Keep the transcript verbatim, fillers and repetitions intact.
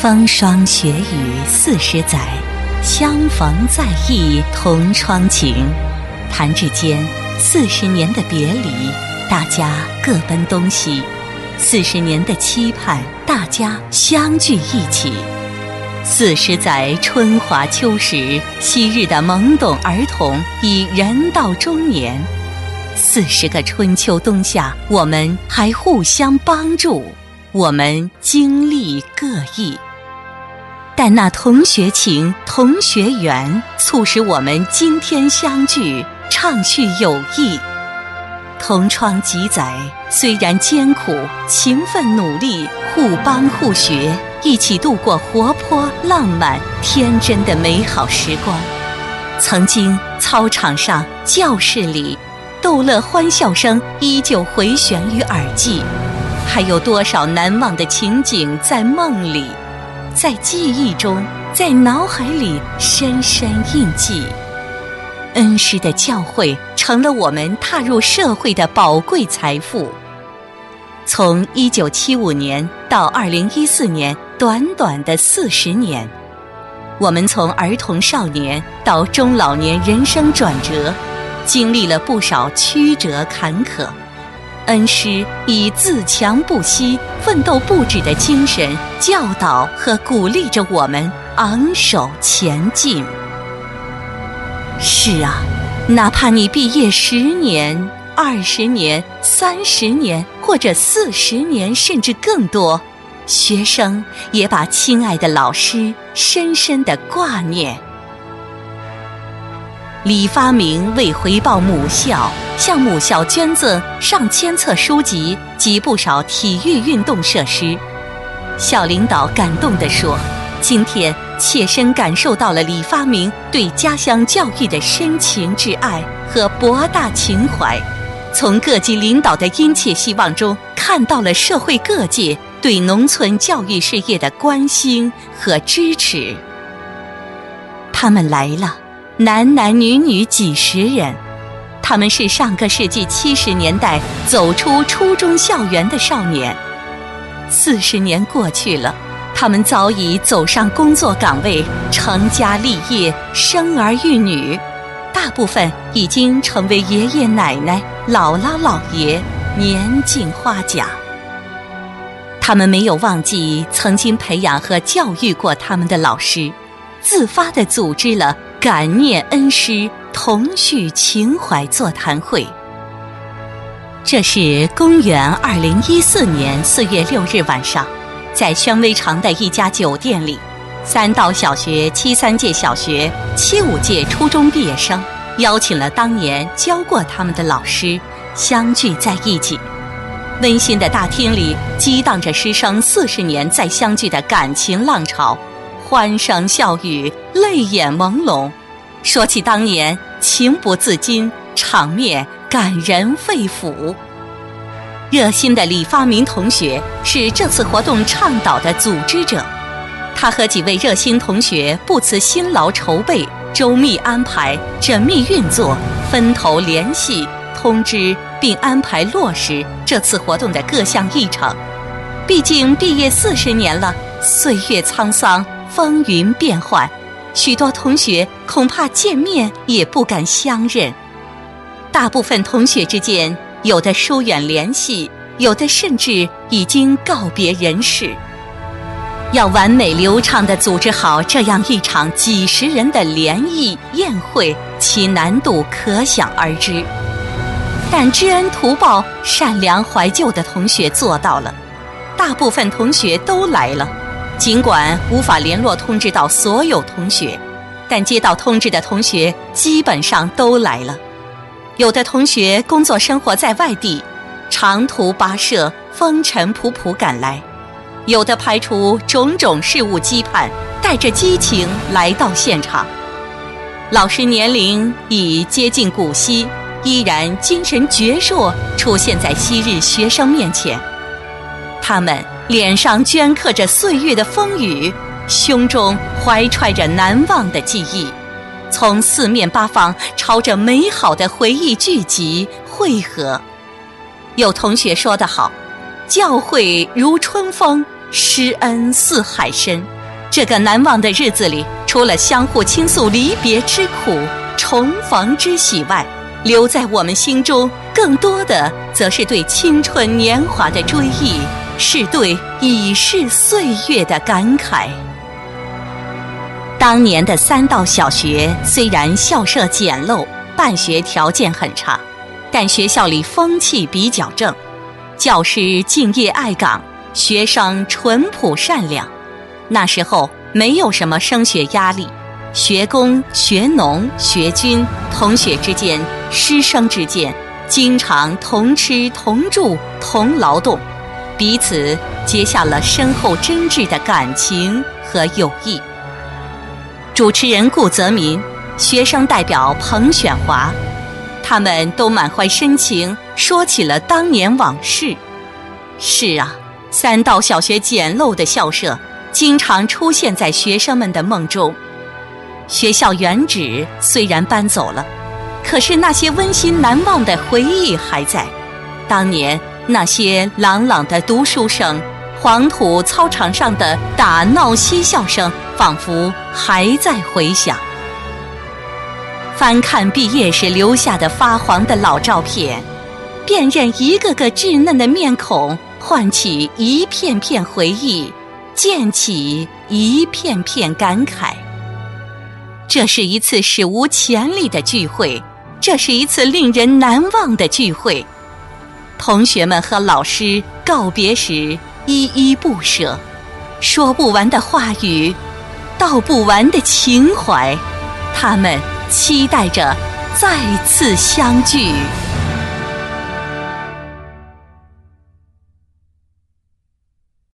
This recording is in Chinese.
风霜雪雨四十载，相逢在意同窗情。弹指间，四十年的别离，大家各奔东西；四十年的期盼，大家相聚一起。四十载春华秋实，昔日的懵懂儿童已人到中年。四十个春秋冬夏，我们还互相帮助，我们经历各异。但那同学情、同学缘，促使我们今天相聚，畅叙友谊。同窗几载，虽然艰苦，勤奋努力，互帮互学，一起度过活泼、浪漫、天真的美好时光。曾经操场上、教室里，逗乐欢笑声依旧回旋于耳际，还有多少难忘的情景在梦里，在记忆中，在脑海里深深印记。恩师的教诲成了我们踏入社会的宝贵财富。从一九七五年到二零一四年，短短的四十年，我们从儿童少年到中老年人生转折，经历了不少曲折坎坷。恩师以自强不息、奋斗不止的精神，教导和鼓励着我们昂首前进。是啊，哪怕你毕业十年、二十年、三十年，或者四十年，甚至更多，学生也把亲爱的老师深深地挂念。李发明为回报母校，向母校捐赠上千册书籍及不少体育运动设施。校领导感动地说：“今天切身感受到了李发明对家乡教育的深情挚爱和博大情怀，从各级领导的殷切希望中，看到了社会各界对农村教育事业的关心和支持。”他们来了，男男女女几十人，他们是上个世纪七十年代走出初中校园的少年。四十年过去了，他们早已走上工作岗位，成家立业，生儿育女，大部分已经成为爷爷奶奶、姥姥姥爷，年近花甲。他们没有忘记曾经培养和教育过他们的老师，自发地组织了感念恩师同叙情怀座谈会。这是公元二零一四年四月六日晚上，在宣威长的一家酒店里，三道小学、七三届小学、七五届初中毕业生邀请了当年教过他们的老师相聚在一起。温馨的大厅里激荡着师生四十年再相聚的感情浪潮，欢声笑语，泪眼朦胧。说起当年，情不自禁，场面感人肺腑。热心的李发明同学是这次活动倡导的组织者，他和几位热心同学不辞辛劳筹备，周密安排，缜密运作，分头联系，通知并安排落实这次活动的各项议程。毕竟毕业四十年了，岁月沧桑，风云变幻，许多同学恐怕见面也不敢相认。大部分同学之间，有的疏远联系，有的甚至已经告别人世。要完美流畅地组织好这样一场几十人的联谊宴会，其难度可想而知。但知恩图报、善良怀旧的同学做到了，大部分同学都来了。尽管无法联络通知到所有同学，但接到通知的同学基本上都来了。有的同学工作生活在外地，长途跋涉，风尘仆仆赶来；有的排除种种事物羁绊，带着激情来到现场。老师年龄已接近古稀，依然精神矍铄出现在昔日学生面前。他们脸上镌刻着岁月的风雨，胸中怀揣着难忘的记忆，从四面八方朝着美好的回忆聚集汇合。有同学说得好，教诲如春风， 师恩似海深。这个难忘的日子里，除了相互倾诉离别之苦、重逢之喜外，留在我们心中更多的则是对青春年华的追忆，是对已逝岁月的感慨。当年的三道小学虽然校舍简陋，办学条件很差，但学校里风气比较正，教师敬业爱岗，学生淳朴善良。那时候没有什么升学压力，学工、学农、学军，同学之间、师生之间，经常同吃同住同劳动，彼此结下了深厚真挚的感情和友谊。主持人顾泽民，学生代表彭选华，他们都满怀深情，说起了当年往事。是啊，三道小学简陋的校舍经常出现在学生们的梦中。学校原址虽然搬走了，可是那些温馨难忘的回忆还在。当年那些朗朗的读书声，黄土操场上的打闹嬉笑声，仿佛还在回响。翻看毕业时留下的发黄的老照片，辨认一个个稚嫩的面孔，唤起一片片回忆，溅起一片片感慨。这是一次史无前例的聚会，这是一次令人难忘的聚会。同学们和老师告别时依依不舍，说不完的话语，道不完的情怀，他们期待着再次相聚。